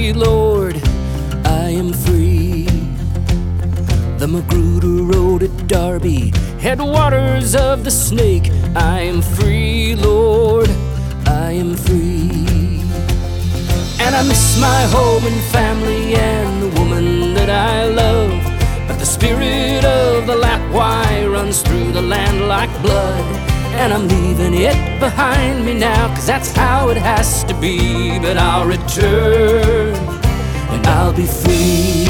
free, Lord, I am free. The Magruder Road at Derby, headwaters of the Snake, I am free, Lord, I am free. And I miss my home and family and the woman that I love, but the spirit of the Lapwai runs through the land like blood. And I'm leaving it behind me now, 'cause that's how it has to be. But I'll return and I'll be free.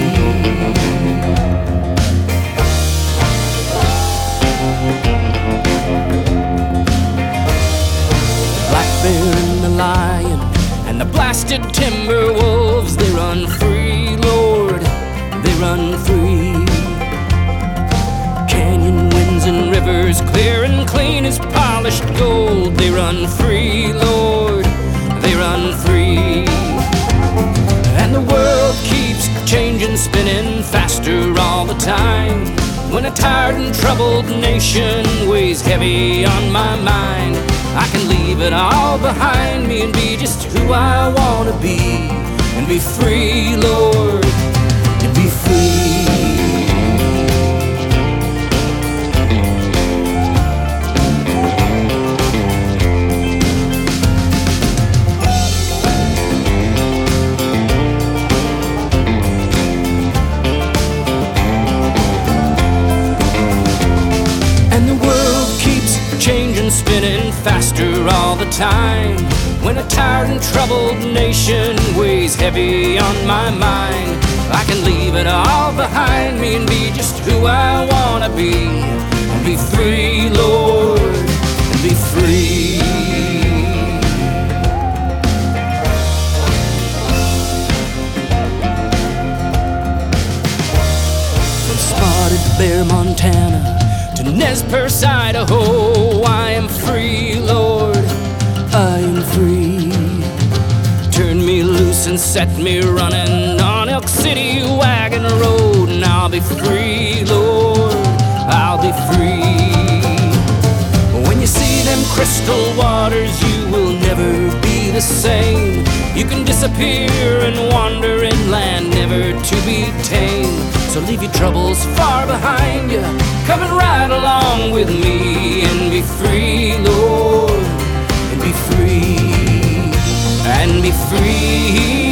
Black bear and the lion and the blasted timber wolves, they run free, Lord, they run free. Canyon winds and rivers, clear and clean as polished gold, they run free, Lord, they run free. And the world keeps changing, spinning faster all the time, when a tired and troubled nation weighs heavy on my mind. I can leave it all behind me and be just who I want to be, and be free, Lord, and be free. Spinning faster all the time, when a tired and troubled nation weighs heavy on my mind. I can leave it all behind me and be just who I want to be, and be free, Lord, and be free. From Spotted Bear, Montana to Nez Perce, Idaho, I am free, Lord, I am free. Turn me loose and set me running on Elk City Wagon Road, and I'll be free, Lord, I'll be free. When you see them crystal waters, you will never be the same. You can disappear and wander inland, never to be tamed. So leave your troubles far behind you, come and ride along with me, and be free, Lord, and be free, and be free.